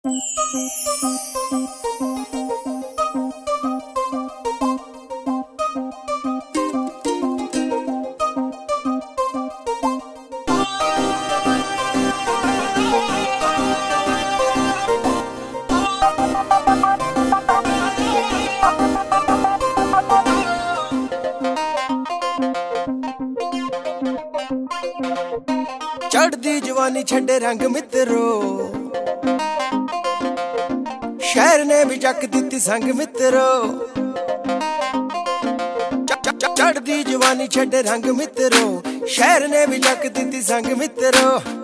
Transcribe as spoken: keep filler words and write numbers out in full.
चढ़दी जवानी छड़े रंग मित्रो, शहर ने भी जक दिती संग मित्रो। चढ़दी जवानी छड़े रंग मित्रो, शहर ने भी जक दिती संग मित्रो।